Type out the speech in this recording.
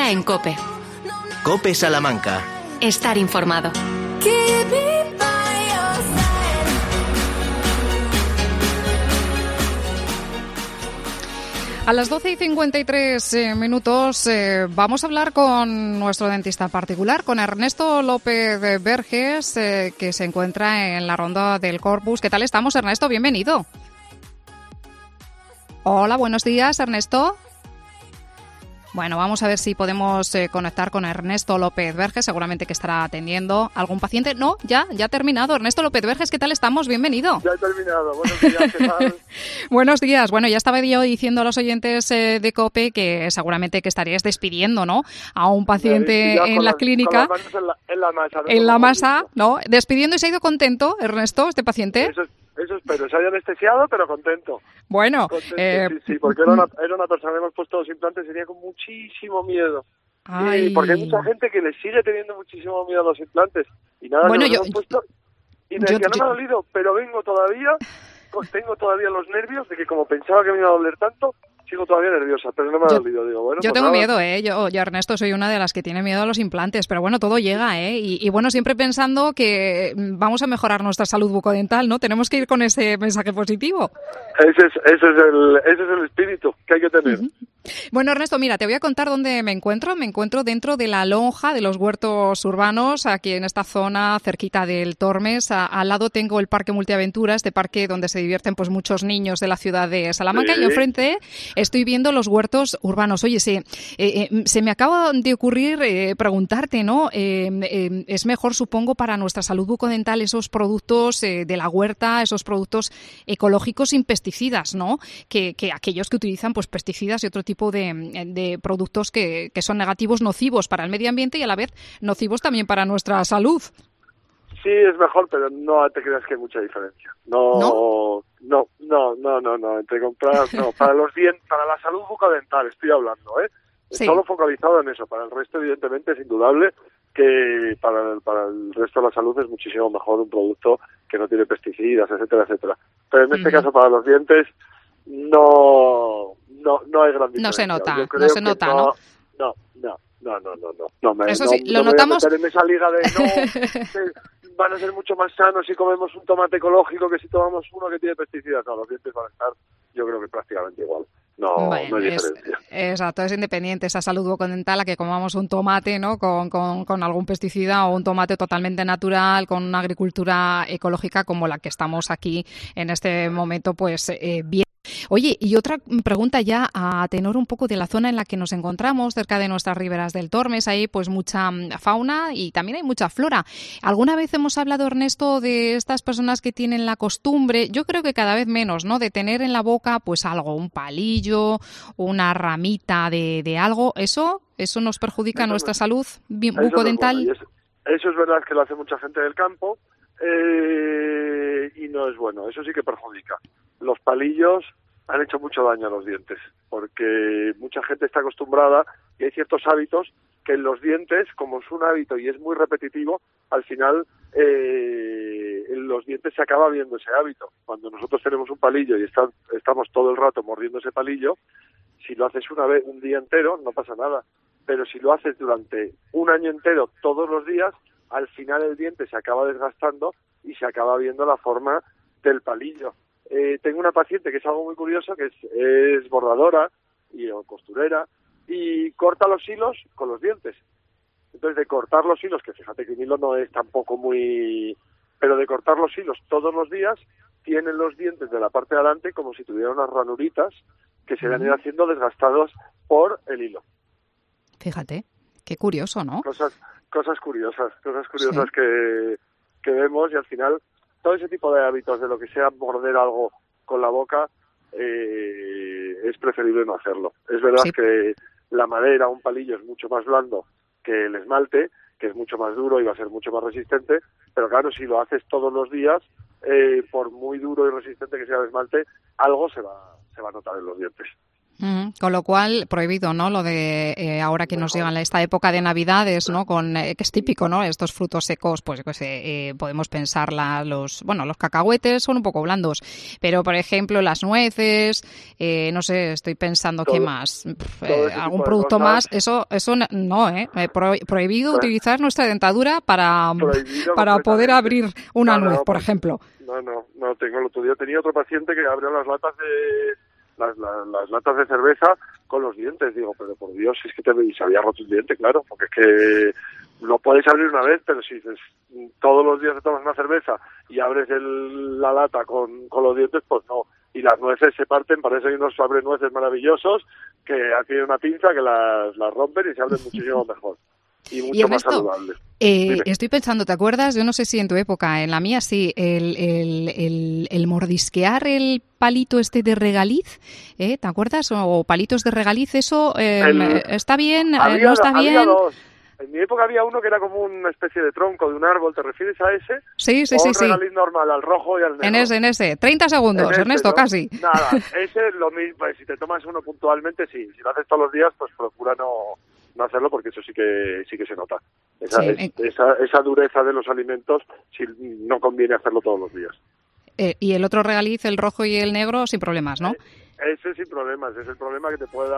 Ahora en COPE. COPE Salamanca. Estar informado. A las 12:53 vamos a hablar con nuestro dentista particular, con Ernesto López Verges, que se encuentra en la Ronda del Corpus. ¿Qué tal estamos, Ernesto? Bienvenido. Hola, buenos días, Ernesto. Bueno, vamos a ver si podemos conectar con Ernesto López Verges, seguramente que estará atendiendo algún paciente. No, ya ha terminado. Ernesto López Verges, ¿qué tal estamos? Bienvenido. Ya he terminado. Buenos días, ¿qué tal? Buenos días. Bueno, ya estaba yo diciendo a los oyentes de COPE que seguramente que estaríais despidiendo, ¿no?, a un paciente en la clínica. Con las manos en la masa. En la masa, ¿no? Despidiendo, y se ha ido contento, Ernesto, este paciente. Eso espero, se haya anestesiado, pero contento. Bueno, sí, porque era una persona que hemos puesto los implantes, tenía con muchísimo miedo. Ay. Porque hay mucha gente que le sigue teniendo muchísimo miedo a los implantes. Y nada, bueno, que los hemos puesto y me decía, no me ha dolido, pero tengo todavía los nervios de que como pensaba que me iba a doler tanto, sigo todavía nerviosa, pero no me ha dolido. Digo, bueno, yo pues tengo nada. miedo, yo Ernesto soy una de las que tiene miedo a los implantes, pero bueno, todo llega, y bueno, siempre pensando que vamos a mejorar nuestra salud bucodental, ¿no? Tenemos que ir con ese mensaje positivo. Ese es el espíritu que hay que tener. Uh-huh. Bueno, Ernesto, mira, te voy a contar dónde me encuentro. Me encuentro dentro de la lonja de los huertos urbanos, aquí en esta zona cerquita del Tormes. Al lado tengo el Parque Multiaventura, este parque donde se divierten pues muchos niños de la ciudad de Salamanca, sí. Y enfrente estoy viendo los huertos urbanos. Oye, se me acaba de ocurrir preguntarte, ¿no? Es mejor, supongo, para nuestra salud bucodental esos productos de la huerta, esos productos ecológicos sin pesticidas, ¿no? Que aquellos que utilizan pues pesticidas y otro tipo de productos que son negativos, nocivos para el medio ambiente y a la vez nocivos también para nuestra salud. Sí, es mejor, pero no te creas que hay mucha diferencia. No. Entre comprar, no. Para los dientes, para la salud bucodental estoy hablando, Sí. Solo focalizado en eso. Para el resto, evidentemente, es indudable que para el resto de la salud es muchísimo mejor un producto que no tiene pesticidas, etcétera, etcétera. Pero en este caso, para los dientes, no hay gran diferencia. No se nota, ¿no? No. Eso sí, lo no notamos. Me voy a meter en esa liga de van a ser mucho más sanos si comemos un tomate ecológico que si tomamos uno que tiene pesticidas. No, los dientes van a estar, yo creo que prácticamente igual. No hay diferencia. Exacto, es independiente esa salud bucodental a que comamos un tomate, ¿no?, con algún pesticida, o un tomate totalmente natural, con una agricultura ecológica como la que estamos aquí en este momento, pues bien. Oye, y otra pregunta ya a tenor un poco de la zona en la que nos encontramos, cerca de nuestras riberas del Tormes. Hay pues mucha fauna y también hay mucha flora. ¿Alguna vez hemos hablado, Ernesto, de estas personas que tienen la costumbre, yo creo que cada vez menos, ¿no?, de tener en la boca pues algo, un palillo, una ramita de algo? ¿Eso nos perjudica nuestra salud bucodental? Eso es verdad que lo hace mucha gente del campo y no es bueno. Eso sí que perjudica. Los palillos han hecho mucho daño a los dientes, porque mucha gente está acostumbrada y hay ciertos hábitos que en los dientes, como es un hábito y es muy repetitivo, al final en los dientes se acaba viendo ese hábito. Cuando nosotros tenemos un palillo y estamos todo el rato mordiendo ese palillo, si lo haces una vez, un día entero, no pasa nada. Pero si lo haces durante un año entero, todos los días, al final el diente se acaba desgastando y se acaba viendo la forma del palillo. Tengo una paciente que es algo muy curioso, que es bordadora o costurera, y corta los hilos con los dientes. Entonces, de cortar los hilos, que fíjate que un hilo no es tampoco muy... pero de cortar los hilos todos los días, tienen los dientes de la parte de adelante como si tuvieran unas ranuritas que se van a ir haciendo desgastados por el hilo. Fíjate, qué curioso, ¿no? Cosas curiosas sí. que vemos, y al final todo ese tipo de hábitos de lo que sea morder algo con la boca es preferible no hacerlo. Es verdad que la madera, un palillo, es mucho más blando que el esmalte, que es mucho más duro y va a ser mucho más resistente, pero claro, si lo haces todos los días, por muy duro y resistente que sea el esmalte, algo se va a notar en los dientes. Con lo cual, prohibido, ¿no? Lo de ahora que nos llega esta época de Navidades, ¿no? Que es típico, ¿no? Estos frutos secos, pues podemos pensar los cacahuetes son un poco blandos, pero por ejemplo las nueces, no sé, estoy pensando qué más, algún producto más, eso no, prohibido utilizar nuestra dentadura para poder abrir una nuez, por ejemplo. No tengo. El otro día tenía otro paciente que abrió las latas las latas de cerveza con los dientes. Digo, pero por Dios, es que se había roto el diente, claro, porque es que lo puedes abrir una vez, pero si dices todos los días te tomas una cerveza y abres la lata con los dientes, pues no. Y las nueces se parten, parece que hay unos abrenueces maravillosos que tienen una pinza que las rompen y se abren muchísimo mejor. Y mucho más saludable. Estoy pensando, ¿te acuerdas? Yo no sé si en tu época, en la mía sí, el mordisquear el palito de regaliz, ¿te acuerdas? O palitos de regaliz, eso ¿está bien? ¿No está bien? Había dos. En mi época había uno que era como una especie de tronco de un árbol. ¿Te refieres a ese? Sí. Regaliz normal, al rojo y al negro. En ese. 30 segundos, Ernesto, ¿no? Casi. Nada, ese es lo mismo. Pues, si te tomas uno puntualmente, sí. Si lo haces todos los días, pues procura no hacerlo, porque eso sí que se nota. Esa dureza de los alimentos, sí, no conviene hacerlo todos los días. Y el otro regaliz, el rojo y el negro, sin problemas, ¿no? Ese sin problemas. Es el problema que te puede dar